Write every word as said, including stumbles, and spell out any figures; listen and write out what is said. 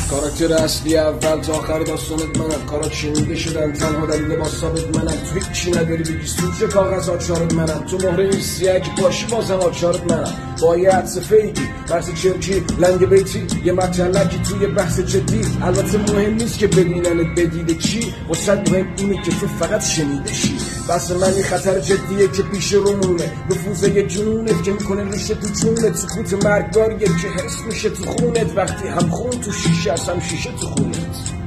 کاراکتر اصلی اول تا آخر داستانت منم. کارات شنیده شدن تنها دلیل با ثابت منم. تو هیچی نداری بگی سوچه کاغذ آچارت منم. تو مهره نیستی اگه باشی بازم آچارت منم. با یه عدس فیکی بحث چرکی لنگ بیتی یه مطلقی توی بحث جدی. البته مهم نیست که ببیننت بدیده چی، واسه مهم اینه که تو فقط شنیده شی. بس من این خطر جدیه که پیش رومونه، نفوذ یه جنونت که میکنه ریشه تو جونت. سکوت مرگباریه که حس میشه تو خونت، وقتی هم خون تو شیشه هست هم شیشه تو خونت.